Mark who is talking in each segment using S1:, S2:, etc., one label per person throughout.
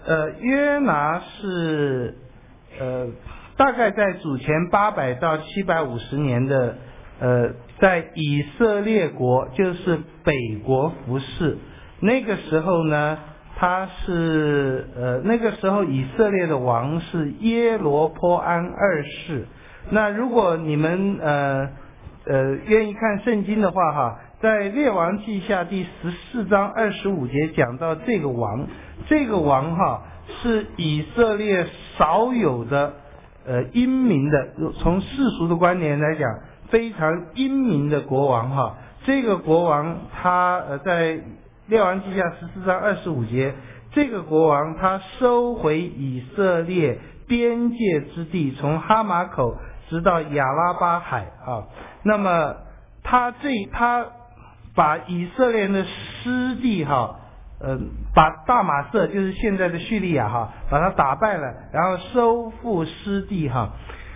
S1: 约拿是大概在主前800到750年的在以色列国，就是北国服侍。那个时候呢，他是那个时候以色列的王是耶罗波安二世。那如果你们愿意看圣经的话哈，在列王记下第14章25节讲到这个王哈是以色列少有的英明的，从世俗的观点来讲非常英明的国王哈。这个国王他在列王记下14章25节，这个国王他收回以色列边界之地，从哈马口直到亚拉巴海啊。那么他把以色列人的失地哈，把大马色就是现在的叙利亚哈，把它打败了，然后收复失地哈，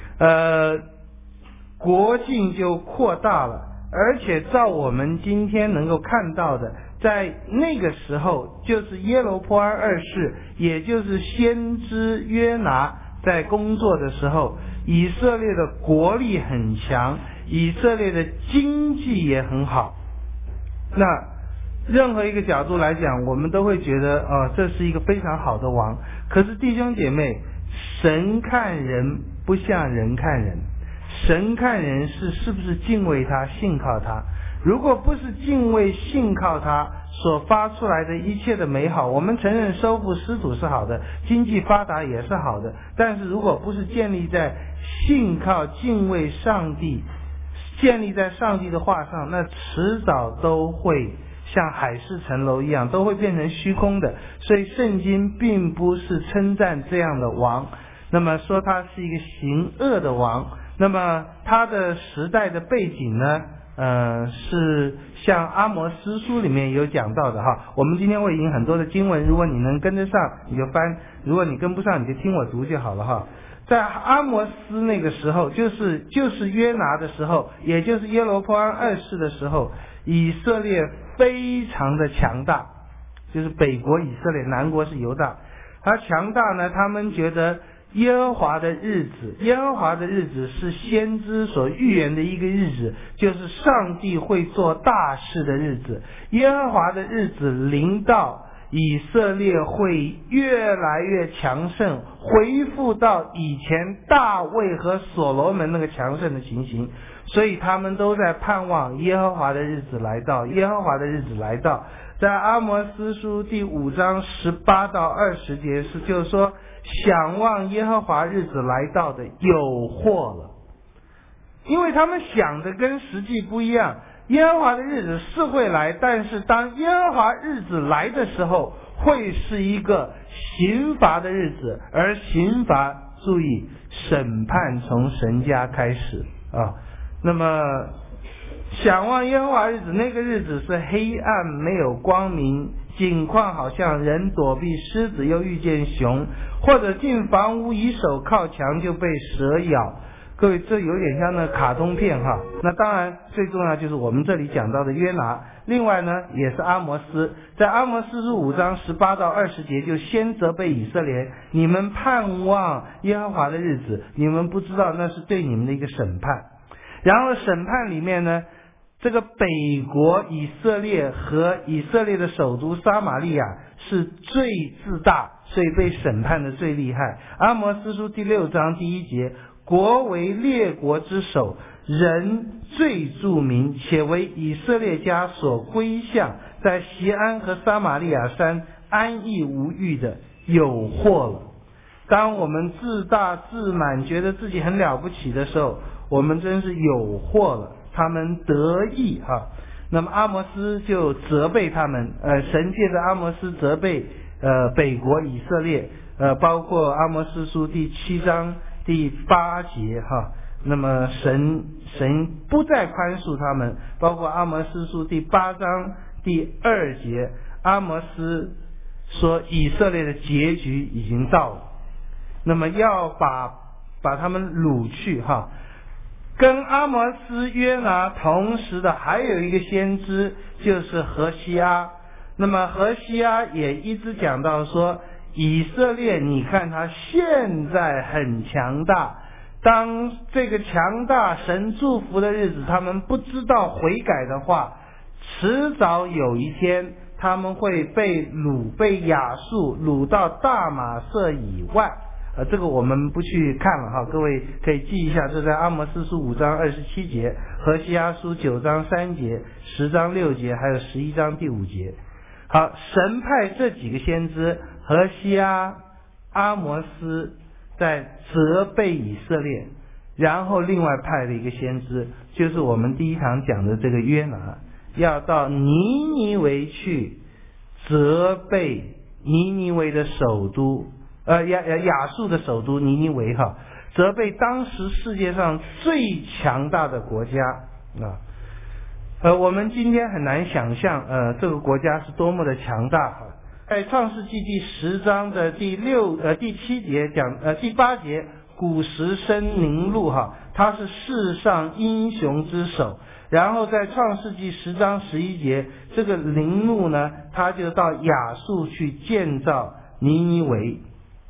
S1: 国境就扩大了。而且照我们今天能够看到的，在那个时候，就是耶罗波安二世，也就是先知约拿在工作的时候，以色列的国力很强，以色列的经济也很好。那任何一个角度来讲，我们都会觉得这是一个非常好的王。可是弟兄姐妹，神看人不像人看人，神看人是不是敬畏他、信靠他。如果不是敬畏、信靠他所发出来的一切的美好，我们承认收复失土是好的，经济发达也是好的，但是如果不是建立在信靠、敬畏上帝，建立在上帝的话上，那迟早都会像海市蜃楼一样，都会变成虚空的。所以圣经并不是称赞这样的王，那么说他是一个行恶的王。那么他的时代的背景呢，是像阿摩司书里面有讲到的哈。我们今天会引很多的经文，如果你能跟得上你就翻，如果你跟不上你就听我读就好了哈。在阿摩斯那个时候，就是约拿的时候，也就是耶罗波安二世的时候，以色列非常的强大，就是北国以色列，南国是犹大。他强大呢，他们觉得耶和华的日子是先知所预言的一个日子，就是上帝会做大事的日子。耶和华的日子临到，以色列会越来越强盛，恢复到以前大卫和所罗门那个强盛的情形。所以他们都在盼望耶和华的日子来到，耶和华的日子来到。在阿摩司书第5章18到20节就是说，想望耶和华日子来到的有祸了，因为他们想的跟实际不一样。耶和华的日子是会来，但是当耶和华日子来的时候，会是一个刑罚的日子，而刑罚，注意，审判从神家开始啊。那么想望耶和华日子，那个日子是黑暗，没有光明，景况好像人躲避狮子又遇见熊，或者进房屋以手靠墙就被蛇咬。各位，这有点像那卡通片哈。那当然最重要就是我们这里讲到的约拿，另外呢也是阿摩斯，在阿摩斯书5章18到20节就先责备以色列，你们盼望耶和华的日子，你们不知道那是对你们的一个审判。然后审判里面呢，这个北国以色列和以色列的首都撒玛利亚是最自大，所以被审判的最厉害。阿摩司书第6章第1节，国为列国之首，人最著名，且为以色列家所归向，在锡安和撒玛利亚山安逸无虞的，有祸了。当我们自大自满，觉得自己很了不起的时候，我们真是有祸了。他们得意哈，那么阿摩斯就责备他们，神借着阿摩斯责备北国以色列，包括阿摩斯书第7章第8节哈，那么神不再宽恕他们，包括阿摩斯书第8章第2节，阿摩斯说以色列的结局已经到了，那么要把他们掳去哈。跟阿摩斯约拿同时的还有一个先知，就是何西阿。那么何西阿也一直讲到说， 以色列你看他现在很强大，当这个强大神祝福的日子他们不知道悔改的话，迟早有一天他们会被亚述掳到大马色以外。这个我们不去看了哈，各位可以记一下，这在阿摩司书5章27节，何西阿书9章3节，10章6节，还有11章第5节。好，神派这几个先知何西阿、阿摩斯在责备以色列，然后另外派了一个先知，就是我们第一堂讲的这个约拿，要到尼尼微去责备尼尼微的首都亚述的首都尼尼微哈，责备当时世界上最强大的国家我们今天很难想象这个国家是多么的强大哈。在创世纪第10章的第7节讲第8节，古时生宁录哈，他是世上英雄之首。然后在创世纪10章11节，这个宁录呢，他就到亚述去建造尼尼微。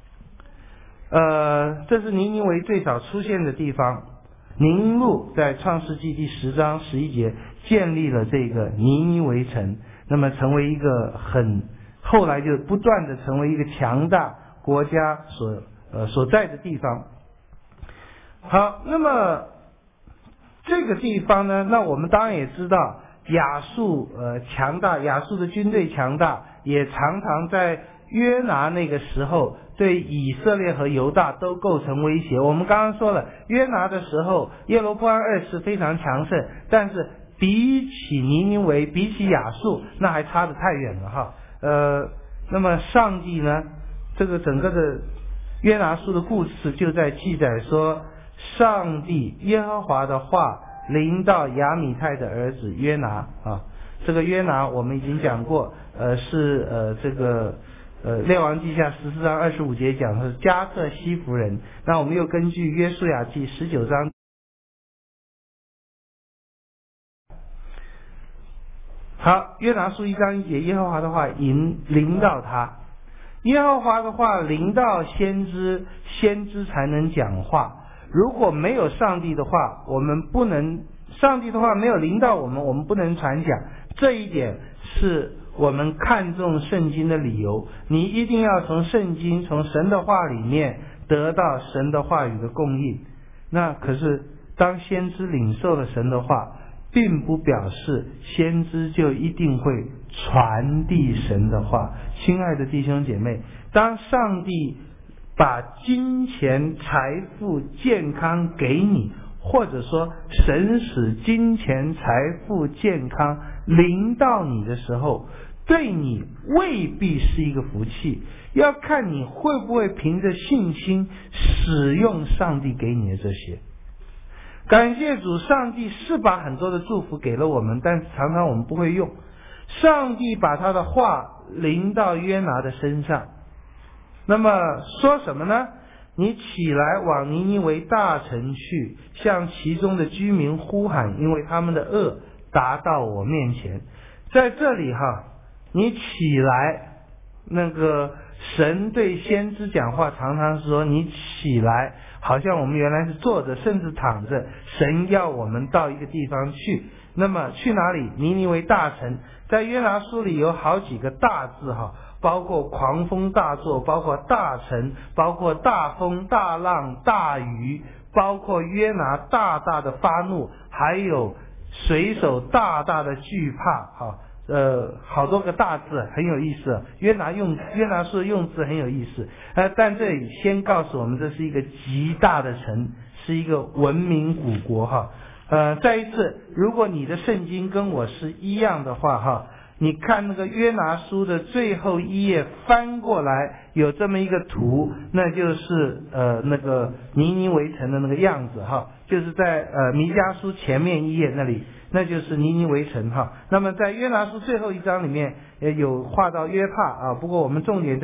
S1: 这是尼尼微最早出现的地方。宁录在创世纪第10章11节建立了这个尼尼微城，那么成为一个后来就不断的成为一个强大国家所在的地方。好，那么这个地方呢，那我们当然也知道亚述强大，亚述的军队强大，也常常在约拿那个时候对以色列和犹大都构成威胁。我们刚刚说了，约拿的时候耶罗波安2世非常强盛，但是比起尼尼微，比起亚述，那还差得太远了哈。那么上帝呢，这个整个的约拿书的故事就在记载说，上帝耶和华的话临到亚米太的儿子约拿这个约拿我们已经讲过，是这个列王记下14章25节讲的是加特西弗人。那我们又根据约书亚记19章，好，约拿书1章1节，耶和华的话临到他。耶和华的话临到先知，先知才能讲话。如果没有上帝的话，上帝的话没有临到我们不能传讲。这一点是我们看重圣经的理由。你一定要从圣经，从神的话里面得到神的话语的供应。那可是当先知领受了神的话，并不表示先知就一定会传递神的话。亲爱的弟兄姐妹，当上帝把金钱、财富、健康给你，或者说神使金钱、财富、健康临到你的时候，对你未必是一个福气，要看你会不会凭着信心使用上帝给你的这些。感谢主，上帝是把很多的祝福给了我们，但是常常我们不会用。上帝把他的话临到约拿的身上，那么说什么呢？你起来往尼尼微大城去，向其中的居民呼喊，因为他们的恶达到我面前。在这里你起来，那个神对先知讲话常常说你起来，好像我们原来是坐着甚至躺着，神要我们到一个地方去。那么去哪里？尼尼微大城。在约拿书里有好几个大字包括狂风大作，包括大城，包括大风大浪大雨，包括约拿大大的发怒，还有水手大大的惧怕好多个大字很有意思。约拿书的用字很有意思，但这里先告诉我们这是一个极大的城，是一个文明古国再一次，如果你的圣经跟我是一样的话你看那个约拿书的最后一页翻过来有这么一个图，那就是那个尼尼微城的那个样子就是在弥迦书前面一页那里，那就是尼尼微城那么在约拿书最后一章里面也有画到约帕不过我们重点在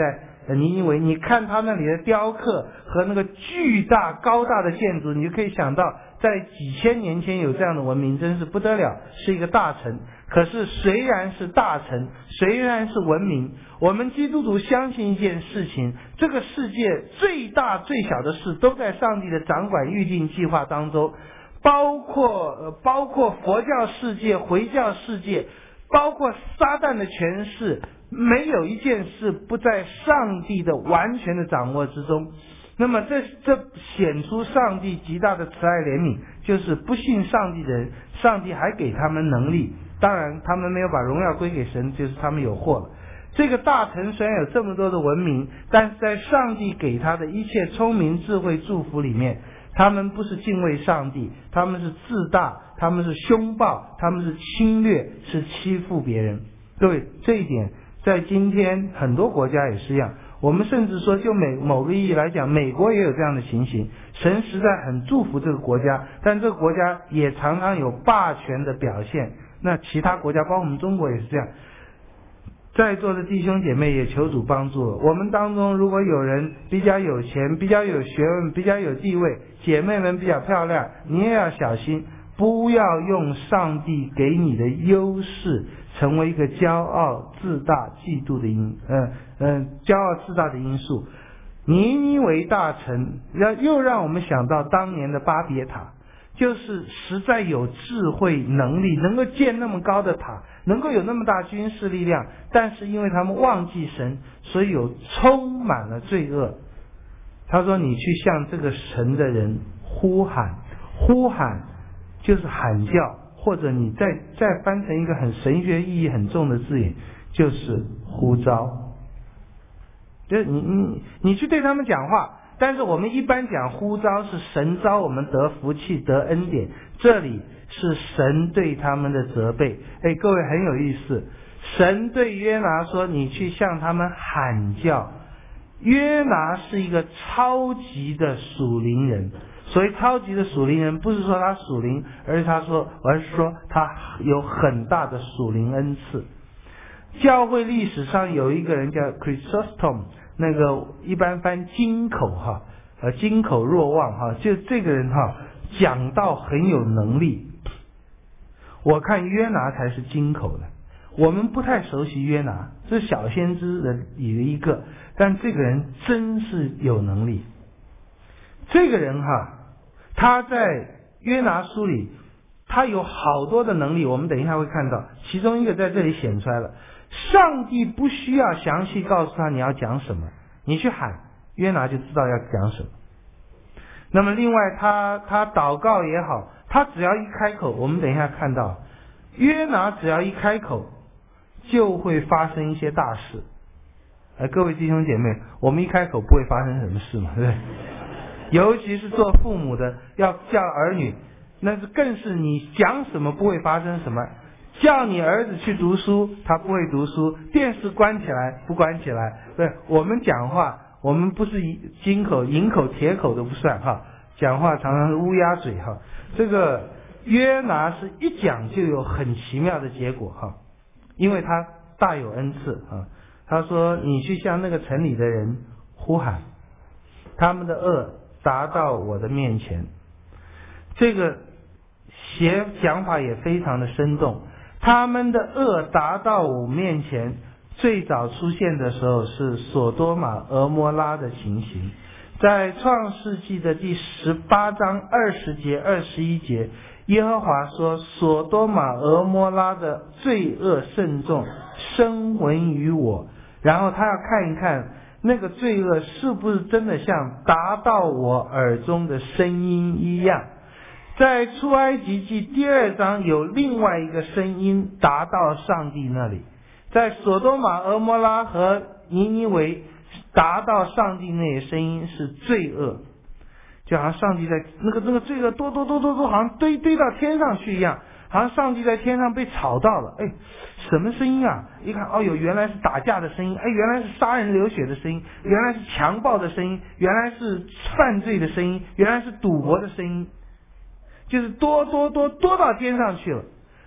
S1: 尼尼微，你看他那里的雕刻和那个巨大高大的建筑，你就可以想到在几千年前有这样的文明，真是不得了，是一个大城。可是虽然是大城，虽然是文明，我们基督徒相信一件事情，这个世界最大最小的事都在上帝的掌管预定计划当中，包括佛教世界、回教世界，包括撒旦的权势，没有一件事不在上帝的完全的掌握之中。那么这显出上帝极大的慈爱怜悯，就是不信上帝的人，上帝还给他们能力，当然他们没有把荣耀归给神，就是他们有祸了。这个大城虽然有这么多的文明，但是在上帝给他的一切聪明智慧祝福里面，他们不是敬畏上帝，他们是自大，他们是凶暴，他们是侵略，是欺负别人。各位，这一点在今天很多国家也是一样。我们甚至说，就某个意义来讲，美国也有这样的情形。神实在很祝福这个国家，但这个国家也常常有霸权的表现。那其他国家，包括我们中国也是这样。在座的弟兄姐妹也求主帮助我们当中，如果有人比较有钱、比较有学问、比较有地位，姐妹们比较漂亮，你也要小心，不要用上帝给你的优势成为一个骄傲、自大、嫉妒的骄傲自大的因素。尼尼微大城又让我们想到当年的巴别塔，就是实在有智慧能力，能够建那么高的塔，能够有那么大军事力量，但是因为他们忘记神，所以充满了罪恶。他说你去向这个神的人呼喊，呼喊就是喊叫，或者你再翻成一个很神学意义很重的字眼，就是呼召。就是你去对他们讲话，但是我们一般讲呼召是神召我们得福气得恩典，这里是神对他们的责备。各位很有意思，神对约拿说你去向他们喊叫。约拿是一个超级的属灵人，所谓超级的属灵人，不是说他属灵，而是说他有很大的属灵恩赐。教会历史上有一个人叫 Chrysostom， 那个一般翻金口金口若望就这个人讲道很有能力。我看约拿才是金口的，我们不太熟悉约拿，是小先知的里的一个，但这个人真是有能力。这个人他在约拿书里他有好多的能力，我们等一下会看到，其中一个在这里显出来了。上帝不需要详细告诉他你要讲什么，你去喊，约拿就知道要讲什么。那么另外他祷告也好，他只要一开口，我们等一下看到约拿只要一开口就会发生一些大事。各位弟兄姐妹，我们一开口不会发生什么事嘛，对不对？尤其是做父母的要叫儿女，那是更是你讲什么不会发生什么。叫你儿子去读书，他不会读书，电视关起来不关起来。对，我们讲话，我们不是金口银口铁口都不算讲话常常是乌鸦嘴这个约拿是一讲就有很奇妙的结果因为他大有恩赐他说你去向那个城里的人呼喊，他们的恶达到我的面前。这个讲法也非常的生动。他们的恶达到我面前，最早出现的时候是索多玛俄摩拉的情形。在创世纪的第18章20节21节，耶和华说索多玛俄摩拉的罪恶甚重，声闻于我。然后他要看一看那个罪恶是不是真的像达到我耳中的声音一样。在出埃及记第2章有另外一个声音达到上帝那里，在索多玛俄摩拉和尼尼微达到上帝那里声音是罪恶，就好像上帝在那个罪恶多好像堆到天上去一样，好像上帝在天上被吵到了。什么声音啊？一看原来是打架的声音，原来是杀人流血的声音，原来是强暴的声音，原来是犯罪的声音，原来是赌博的声音，就是多到天上去了。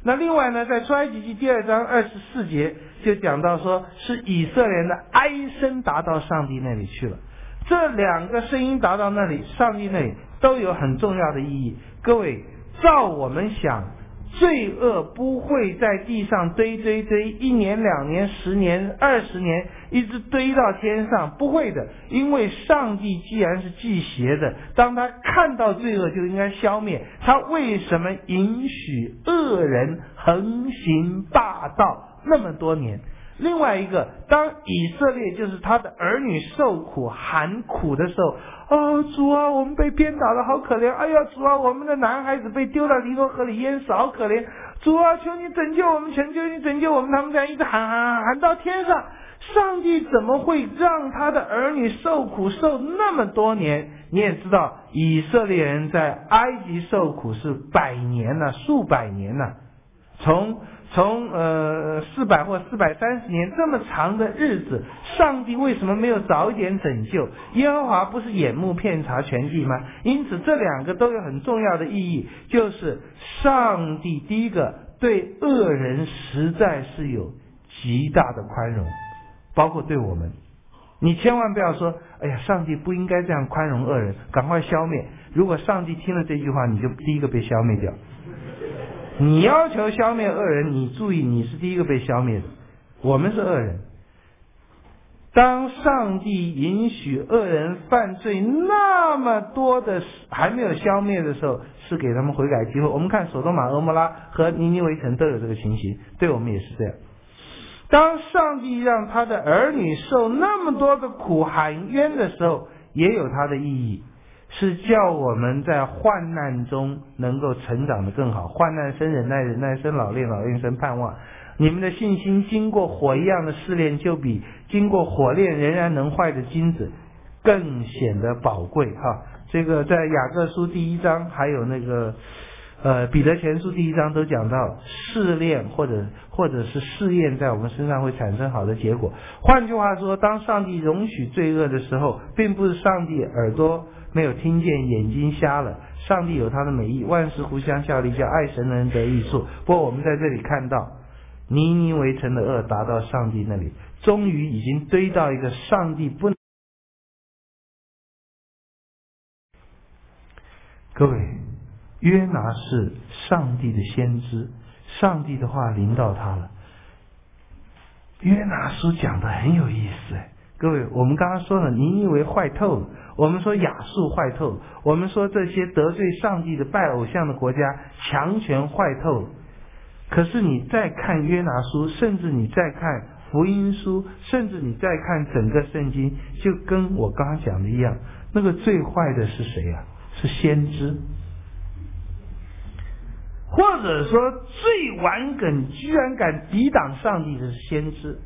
S1: 那另外呢，在出埃及记第2章24节就讲到说，是以色列人的哀声达到上帝那里去了。这两个声音达到那里，上帝那里都有很重要的意义。各位，照我们想，罪恶不会在地上堆，1年、2年、10年、20年，一直堆到天上，不会的。因为上帝既然是忌邪的，当他看到罪恶就应该消灭，他为什么允许恶人横行霸道那么多年？另外一个，当以色列就是他的儿女受苦喊苦的时候，主啊，我们被鞭打了，好可怜！哎呀，主啊，我们的男孩子被丢到尼罗河里淹死，好可怜！主啊，求你拯救我们，求你拯救我们！他们这样一直喊到天上，上帝怎么会让他的儿女受苦受那么多年？你也知道，以色列人在埃及受苦是100年了，数百年了，从400或430年这么长的日子，上帝为什么没有早一点拯救？耶和华不是眼目遍察全地吗？因此这两个都有很重要的意义，就是上帝第一个对恶人实在是有极大的宽容，包括对我们。你千万不要说，哎呀，上帝不应该这样宽容恶人，赶快消灭。如果上帝听了这句话，你就第一个被消灭掉。你要求消灭恶人，你注意，你是第一个被消灭的，我们是恶人。当上帝允许恶人犯罪那么多的还没有消灭的时候，是给他们悔改机会。我们看索多玛、蛾摩拉和尼尼微城都有这个情形，对我们也是这样。当上帝让他的儿女受那么多的苦喊冤的时候，也有它的意义，是叫我们在患难中能够成长得更好。患难生忍耐，忍耐生老练，老练生盼望。你们的信心经过火一样的试炼，就比经过火炼仍然能坏的金子更显得宝贵哈。这个在雅各书第1章，还有那个彼得前书第1章都讲到试炼或者是试验在我们身上会产生好的结果。换句话说，当上帝容许罪恶的时候，并不是上帝耳朵没有听见，眼睛瞎了，上帝有他的美意，万事互相效力，叫爱神的人得益处。不过我们在这里看到尼尼微城的恶达到上帝那里，终于已经堆到一个上帝不能。各位，约拿是上帝的先知，上帝的话临到他了。约拿书讲的很有意思，各位，我们刚刚说了尼尼微坏透了，我们说亚述坏透了，我们说这些得罪上帝的拜偶像的国家强权坏透了。可是你再看约拿书，甚至你再看福音书，甚至你再看整个圣经，就跟我刚刚讲的一样，那个最坏的是谁啊？是先知。或者说最顽梗居然敢抵挡上帝的是先知。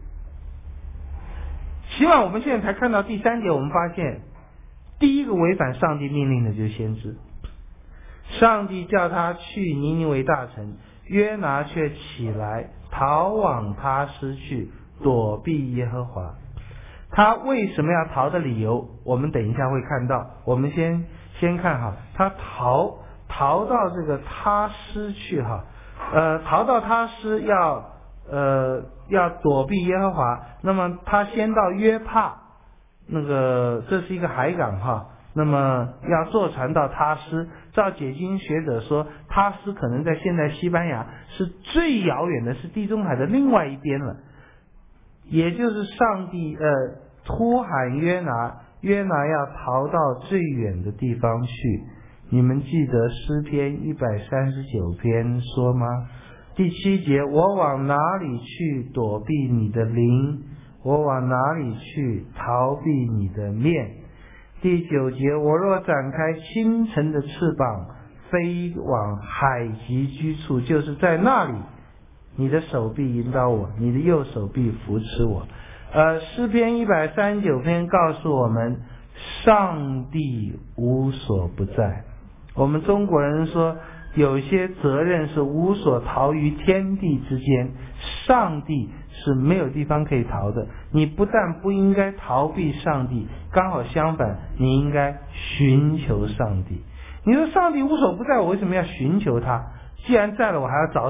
S1: 起码我们现在才看到第3节，我们发现第一个违反上帝命令的就是先知。上帝叫他去尼尼微大城，约拿却起来逃往他施去，躲避耶和华。他为什么要逃的理由，我们等一下会看到。我们先看哈，他逃到这个他施去哈，逃到他施要躲避耶和华。那么他先到约帕，那个这是一个海港哈，那么要坐船到他施。照解经学者说，他施可能在现在西班牙是最遥远的，是地中海的另外一边了。也就是上帝呼喊约拿要逃到最远的地方去。你们记得诗篇139篇说吗？第7节，我往哪里去躲避你的灵？我往哪里去逃避你的面？第9节，我若展开清晨的翅膀，飞往海极居处，就是在那里，你的手臂引导我，你的右手臂扶持我。诗篇139篇告诉我们，上帝无所不在。我们中国人说，有些责任是无所逃于天地之间，上帝是没有地方可以逃的。你不但不应该逃避上帝，刚好相反，你应该寻求上帝。你说上帝无所不在，我为什么要寻求他？既然在了，我还要找什么？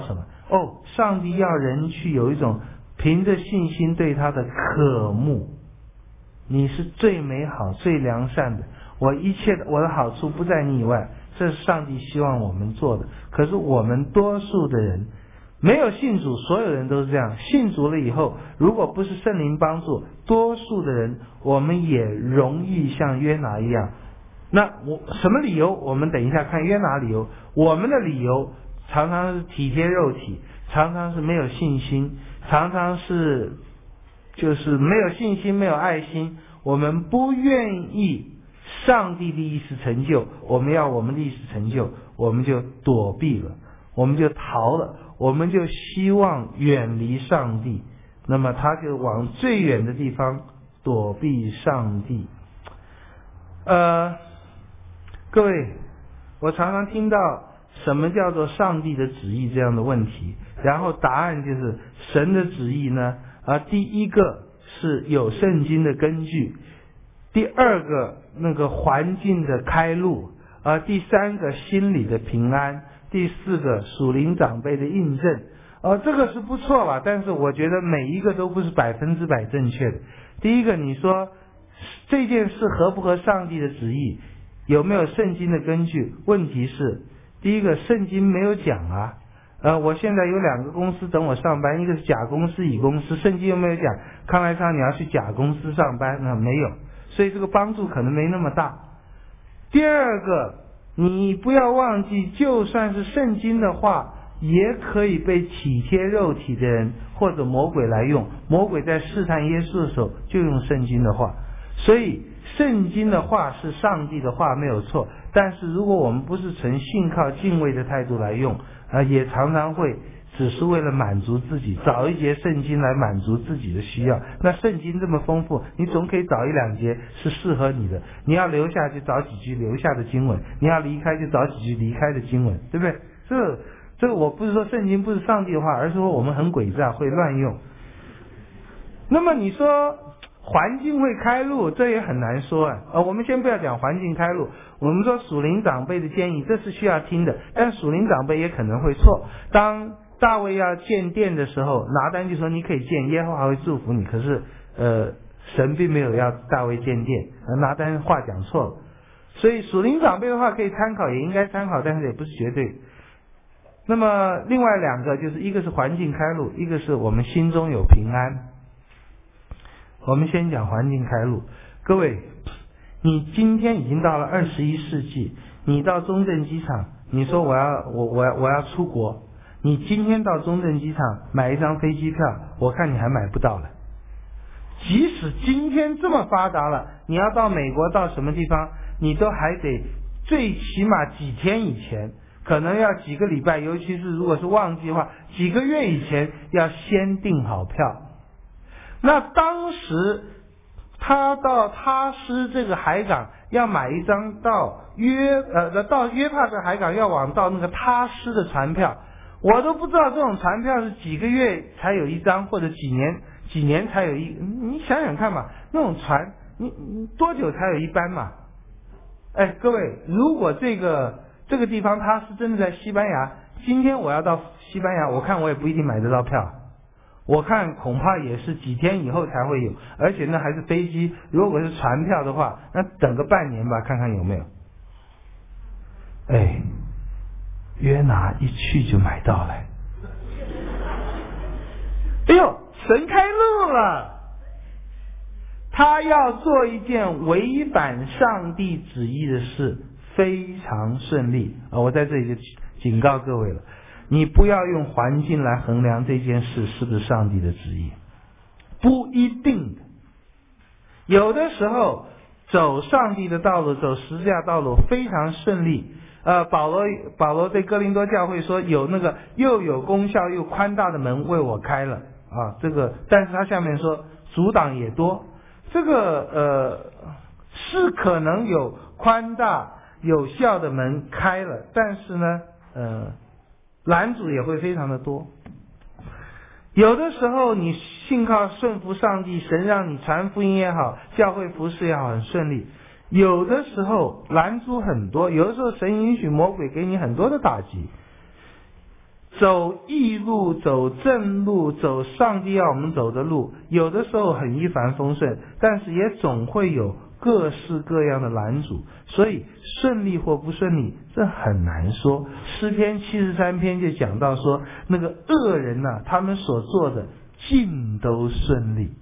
S1: 上帝要人去有一种凭着信心对他的渴慕。你是最美好最良善的，我的好处不在你以外，这是上帝希望我们做的。可是我们多数的人没有信主，所有人都是这样。信主了以后，如果不是圣灵帮助，多数的人我们也容易像约拿一样。那什么理由？我们等一下看约拿理由。我们的理由常常是体贴肉体，常常是没有信心，常常是就是没有信心，没有爱心。我们不愿意上帝的意思成就，我们要我们的意思成就，我们就躲避了，我们就逃了，我们就希望远离上帝，那么他就往最远的地方躲避上帝。各位，我常常听到什么叫做上帝的旨意这样的问题，然后答案就是神的旨意呢，第一个是有圣经的根据，第二个那个环境的开路，第三个心理的平安，第四个属灵长辈的印证。这个是不错吧，但是我觉得每一个都不是100%正确的。第一个，你说这件事合不合上帝的旨意，有没有圣经的根据？问题是，第一个，圣经没有讲啊。我现在有2个公司等我上班，一个是甲公司、乙公司，圣经有没有讲康来昌你要去甲公司上班？没有，所以这个帮助可能没那么大。第二个，你不要忘记，就算是圣经的话，也可以被体贴肉体的人或者魔鬼来用。魔鬼在试探耶稣的时候就用圣经的话，所以圣经的话是上帝的话没有错，但是如果我们不是存信靠敬畏的态度来用，也常常会只是为了满足自己，找一节圣经来满足自己的需要。那圣经这么丰富，你总可以找1-2节是适合你的，你要留下就找几句留下的经文，你要离开就找几句离开的经文，对不对？这个我不是说圣经不是上帝的话，而是说我们很诡诈，会乱用。那么你说环境会开路，这也很难说我们先不要讲环境开路，我们说属灵长辈的建议，这是需要听的，但属灵长辈也可能会错。当大卫要建殿的时候，拿单就说你可以建，耶和华会祝福你，可是神并没有要大卫建殿，拿单话讲错了。所以属灵长辈的话可以参考，也应该参考，但是也不是绝对。那么另外2个，就是一个是环境开路，一个是我们心中有平安。我们先讲环境开路。各位，你今天已经到了21世纪，你到中正机场，你说我要出国，你今天到中正机场买一张飞机票，我看你还买不到了。即使今天这么发达了，你要到美国到什么地方，你都还得最起码几天以前，可能要几个礼拜，尤其是如果是旺季的话，几个月以前要先订好票。那当时他到他施这个海港要买一张到约帕这海港要到那个他施的船票，我都不知道这种船票是几个月才有一张，或者几年才有一，你想想看嘛，那种船你多久才有一班嘛？各位，如果这个地方他是真的在西班牙，今天我要到西班牙，我看我也不一定买得到票。我看恐怕也是几天以后才会有，而且呢还是飞机，如果是船票的话，那等个半年吧，看看有没有。约拿一去就买到了。神开路了，他要做一件违反上帝旨意的事，非常顺利我在这里就警告各位了，你不要用环境来衡量这件事是不是上帝的旨意，不一定的。有的时候走上帝的道路，走十字架道路非常顺利。保罗对哥林多教会说，有那个又有功效又宽大的门为我开了但是他下面说阻挡也多。这个是可能有宽大有效的门开了，但是呢拦阻也会非常的多。有的时候你信靠顺服上帝，神让你传福音也好，教会服事也好，很顺利。有的时候拦阻很多，有的时候神允许魔鬼给你很多的打击。 走义路，走正路，走上帝要我们走的路，有的时候很一帆风顺，但是也总会有各式各样的拦阻，所以顺利或不顺利，这很难说。诗篇73篇就讲到说，那个恶人啊，他们所做的尽都顺利，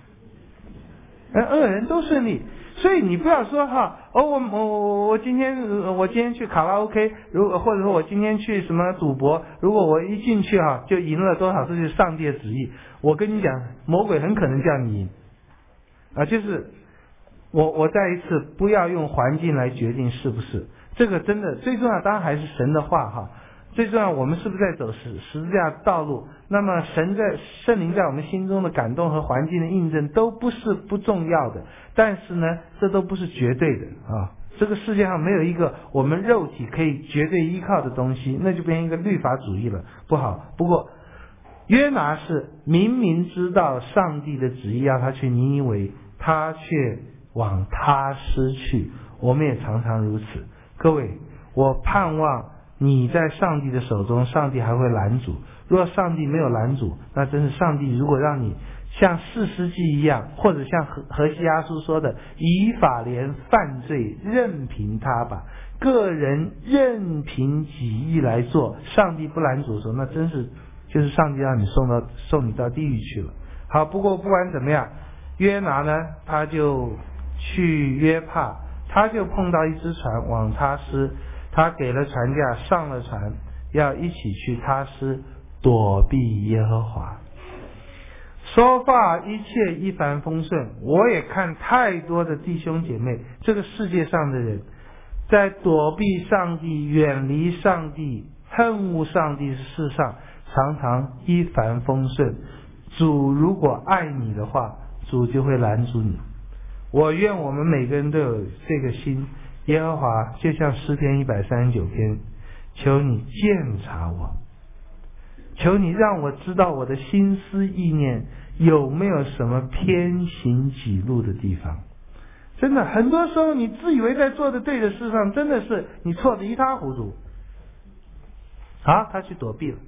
S1: 恶人都顺利。所以你不要说哈，我今天去卡拉 OK， 如果或者说我今天去什么赌博，如果我一进去哈就赢了多少，这就是上帝的旨意。我跟你讲，魔鬼很可能叫你赢啊，就是我再一次不要用环境来决定是不是，这个真的最重要，当然还是神的话哈。最重要，我们是不是在走十字架道路？那么圣灵在我们心中的感动和环境的印证都不是不重要的，但是呢，这都不是绝对的啊。这个世界上没有一个我们肉体可以绝对依靠的东西，那就变成一个律法主义了，不好。不过约拿是明明知道上帝的旨意要他去尼尼微，他却往他施去。我们也常常如此。各位，我盼望你在上帝的手中，上帝还会拦阻。若上帝没有拦阻，那真是上帝如果让你像士师记一样，或者像何西阿书说的，以法莲犯罪，任凭他吧，个人任凭己意来做，上帝不拦阻的时候，那真是就是上帝让你送你到地狱去了。好，不过不管怎么样，约拿呢，他就去约帕，他就碰到一只船往他施，他给了船价，上了船，要一起去他施躲避耶和华。说话一切一帆风顺，我也看太多的弟兄姐妹，这个世界上的人在躲避上帝、远离上帝、恨恶上帝的事上常常一帆风顺。主如果爱你的话，主就会拦阻你。我愿我们每个人都有这个心。耶和华就像诗篇139篇，求你鉴察我，求你让我知道我的心思意念有没有什么偏行己路的地方。真的很多时候你自以为在做的对的事上，真的是你错得一塌糊涂。好，他去躲避了。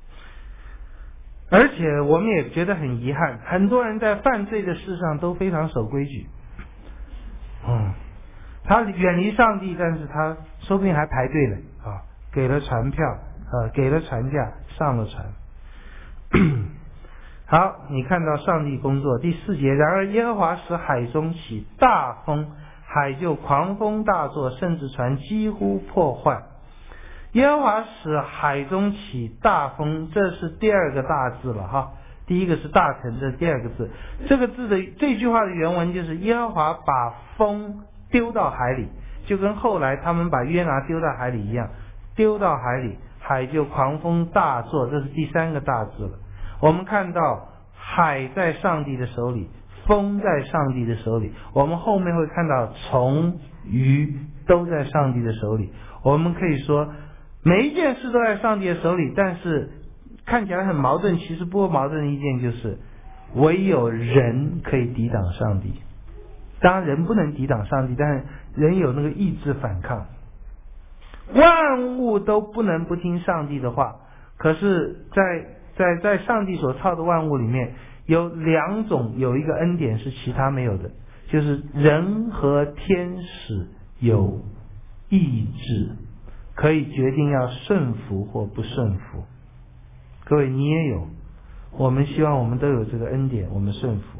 S1: 而且我们也觉得很遗憾，很多人在犯罪的事上都非常守规矩。他远离上帝，但是他说不定还排队了啊，给了船票，给了船价，上了船。好，你看到上帝工作第4节，然而耶和华使海中起大风，海就狂风大作，甚至船几乎破坏。耶和华使海中起大风，这是第2个大字了哈。第一个是大臣，这是第2个字。这个字的这句话的原文就是耶和华把风丢到海里，就跟后来他们把约拿丢到海里一样，丢到海里，海就狂风大作，这是第3个大字了。我们看到海在上帝的手里，风在上帝的手里，我们后面会看到虫鱼都在上帝的手里。我们可以说每一件事都在上帝的手里，但是看起来很矛盾，其实不矛盾的一件就是唯有人可以抵挡上帝。当然人不能抵挡上帝，但是人有那个意志反抗。万物都不能不听上帝的话，可是在上帝所造的万物里面，有2种，有一个恩典是其他没有的，就是人和天使有意志，可以决定要顺服或不顺服。各位你也有，我们希望我们都有这个恩典，我们顺服。